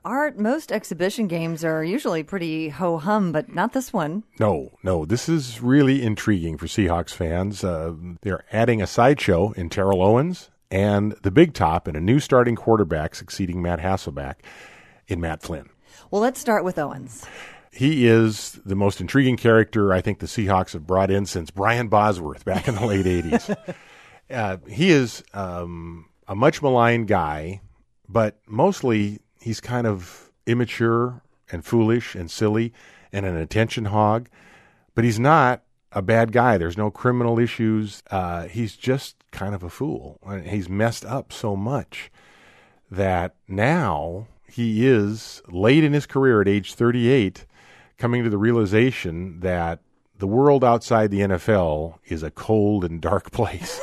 Art, most exhibition games are usually pretty ho-hum, but not this one. No. This is really intriguing for Seahawks fans. They're adding a sideshow in Terrell Owens and the big top and a new starting quarterback succeeding Matt Hasselbeck in Matt Flynn. Well, let's start with Owens. He is the most intriguing character I think the Seahawks have brought in since Brian Bosworth back in the late 80s. He is a much maligned guy, but mostly he's kind of immature and foolish and silly and an attention hog. But he's not a bad guy. There's no criminal issues. He's just kind of a fool. He's messed up so much that now he is late in his career at age 38 coming to the realization that the world outside the NFL is a cold and dark place.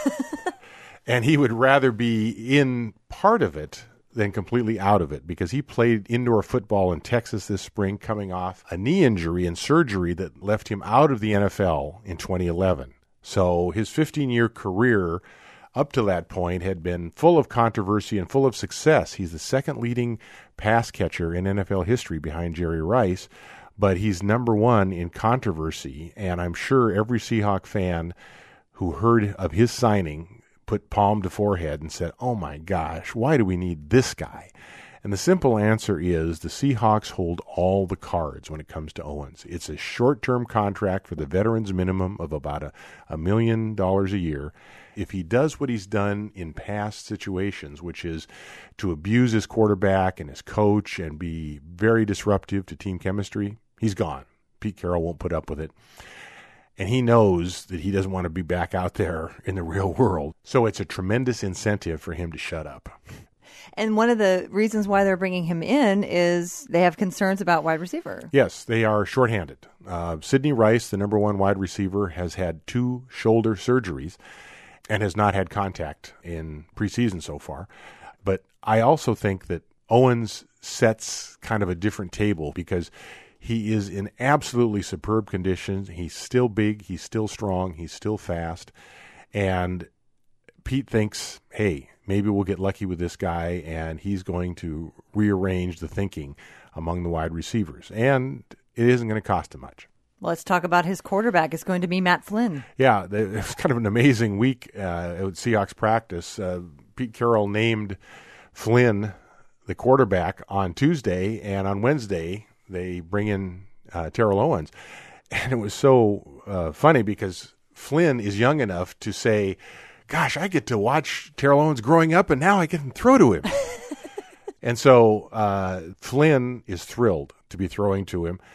And he would rather be in part of it than completely out of it, because he played indoor football in Texas this spring coming off a knee injury and surgery that left him out of the NFL in 2011. So his 15-year career up to that point had been full of controversy and full of success. He's the second leading pass catcher in NFL history behind Jerry Rice, but he's number one in controversy, and I'm sure every Seahawk fan who heard of his signing put palm to forehead and said, oh my gosh, why do we need this guy? And the simple answer is the Seahawks hold all the cards when it comes to Owens. It's a short-term contract for the veterans minimum of about $1 million a year. If he does what he's done in past situations, which is to abuse his quarterback and his coach and be very disruptive to team chemistry, he's gone. Pete Carroll won't put up with it. And he knows that he doesn't want to be back out there in the real world. So it's a tremendous incentive for him to shut up. And one of the reasons why they're bringing him in is they have concerns about wide receiver. Yes, they are shorthanded. Sidney Rice, the number one wide receiver, has had 2 shoulder surgeries and has not had contact in preseason so far. But I also think that Owens sets kind of a different table because he is in absolutely superb condition. He's still big, he's still strong, he's still fast. And Pete thinks, hey, maybe we'll get lucky with this guy, and he's going to rearrange the thinking among the wide receivers. And it isn't going to cost him much. Let's talk about his quarterback. It's going to be Matt Flynn. Yeah, it's kind of an amazing week at Seahawks practice. Pete Carroll named Flynn the quarterback on Tuesday, and on Wednesday they bring in Terrell Owens. And it was so funny because Flynn is young enough to say, gosh, I get to watch Terrell Owens growing up, and now I get to throw to him. And so Flynn is thrilled to be throwing to him.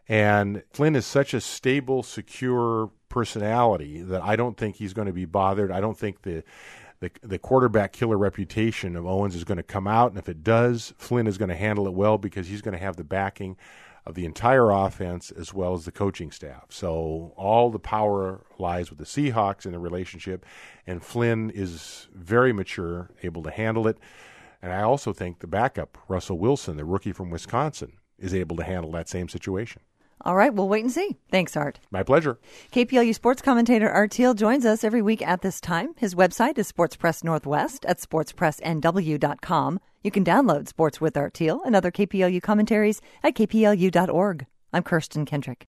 And Flynn is such a stable, secure personality that I don't think he's going to be bothered. I don't think the quarterback killer reputation of Owens is going to come out. And if it does, Flynn is going to handle it well because he's going to have the backing of the entire offense as well as the coaching staff. So all the power lies with the Seahawks in the relationship. And Flynn is very mature, able to handle it. And I also think the backup, Russell Wilson, the rookie from Wisconsin, is able to handle that same situation. All right, we'll wait and see. Thanks, Art. My pleasure. KPLU sports commentator Art Thiel joins us every week at this time. His website is Sports Press Northwest at sportspressnw.com. You can download Sports with Art Thiel and other KPLU commentaries at kplu.org. I'm Kirsten Kendrick.